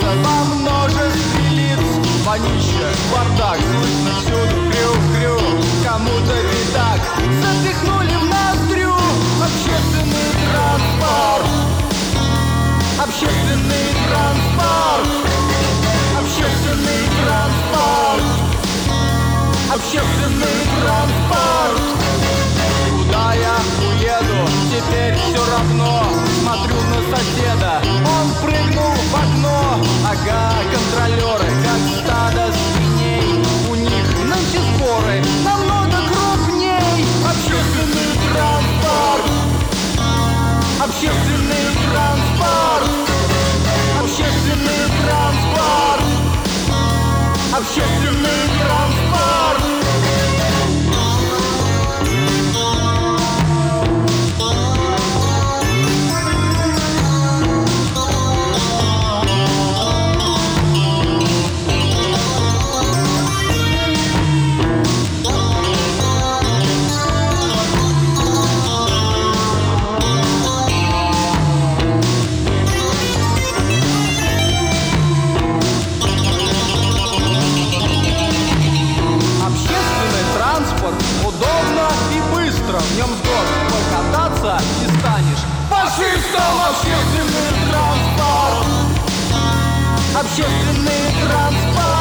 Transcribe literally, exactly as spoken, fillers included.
находится во множестве лиц. Вонище, бардак, слышно всюду крю-крю. Кому-то бедак запихнули в ноздрю. Общественный транспорт, общественный транспорт, общественный транспорт, общественный транспорт. Куда я уеду, теперь все равно. Смотрю на соседа, он прыгнул в окно. Ага, контролеры, как стадо свиней. У них нынче споры намного крупней. Общественный транспорт, общественный транспорт, общественный транспорт, общественный транспорт. Удобно и быстро, в нем с год покататься и станешь фашистом. Общественный транспорт, общественный транспорт.